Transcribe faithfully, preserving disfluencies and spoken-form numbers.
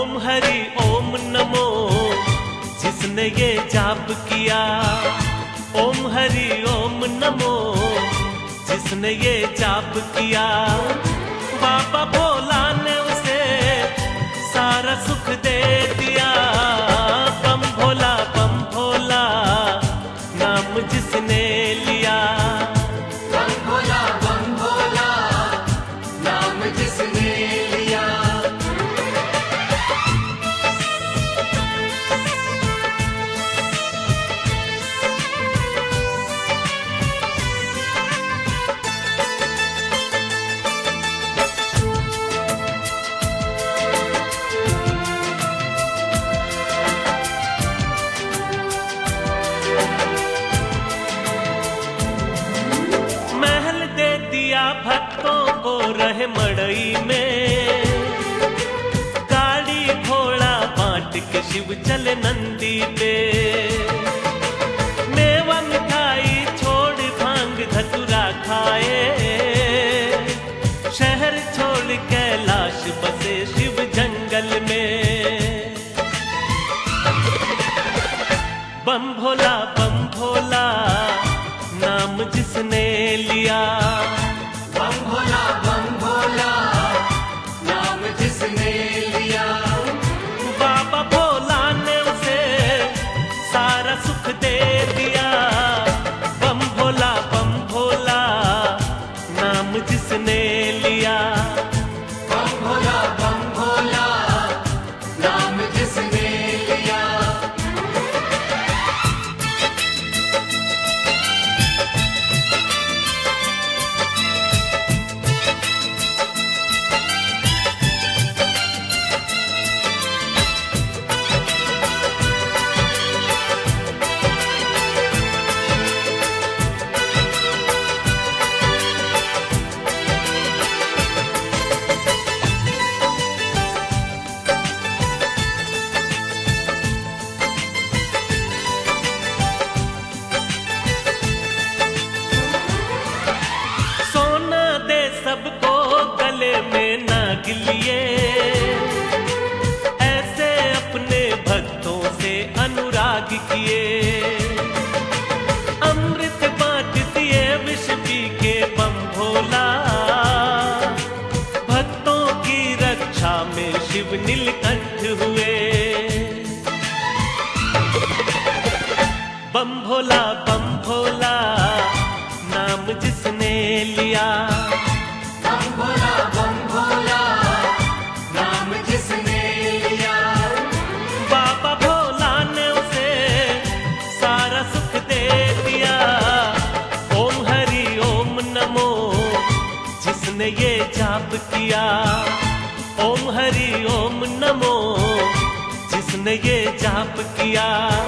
ओम हरि ओम नमो जिसने ये जाप किया। ओम हरि ओम नमो जिसने ये जाप किया। बाबा भोला ने उसे सारा सुख दे दिया। बम भोला बम भोला नाम जिसने लिया। बम भोला बम भोला नाम जिसने लिया। भक्तों को रहे मड़ई में। गाड़ी घोड़ा बांट के शिव चले नंदी पे। मेवा मिठाई छोड़ भांग धतुरा खाए। शहर छोड़ कैलाश बसे शिव जंगल में। बम भोला बम भोला नाम जिसने लिया। बम भोला बम भोला नाम जिसने लिया। बाबा भोला ने उसे सारा सुख दे दिया। बम भोला बम भोला नाम जिसने लिया। बम भोला बम भोला नाम जिसने लिया। सबको गले में नाग लिए। ऐसे अपने भक्तों से अनुराग किए। अमृत बांट दिए विष पी के बम भोला। भक्तों की रक्षा में शिव नीलकंठ हुए। बम भोला बम भोला नाम जिसने लिया। बम भोला बम भोला नाम जिसने लिया। बाबा भोला ने उसे सारा सुख दे दिया। ओम हरि ओम नमो जिसने ये जाप किया। ओम हरि ओम नमो जिसने ये जाप किया।